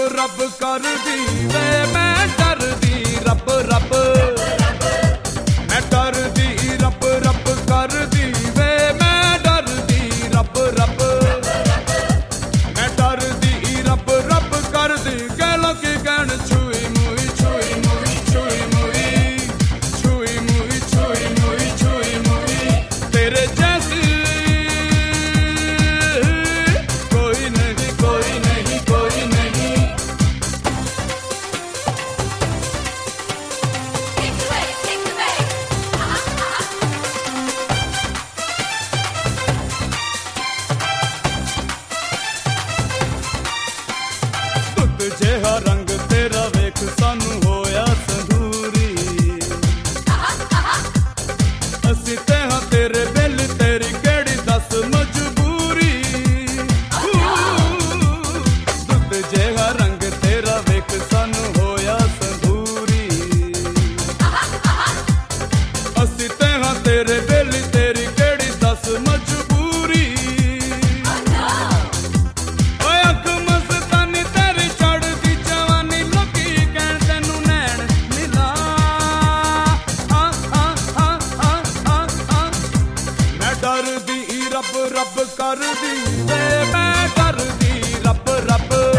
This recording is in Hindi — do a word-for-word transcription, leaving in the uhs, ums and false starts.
रब कर दी वे मैं डर दी रब रब मैं डर दी रब रब कर दी वे मैं डर दी रब रब मैं डर दी रब रब कर दी गलों की गण छुई मुई छुई मुई छुई मुई छुई मुई छुई मुई छुई मुई तेरे जैसी कोई नहीं कोई नहीं कोई नहीं जिहा रंग तेरा वेख सानू होया संदूरी असी ते हां तेरे बिल तेरी केड़ी दस मजबूरी दुध जिहा रंग तेरा वेख सानू होया संदूरी असी ते हां तेरे बिल तेरी केड़ी दस मजबूरी रब रब कर दी वे मैं डर दी रब रब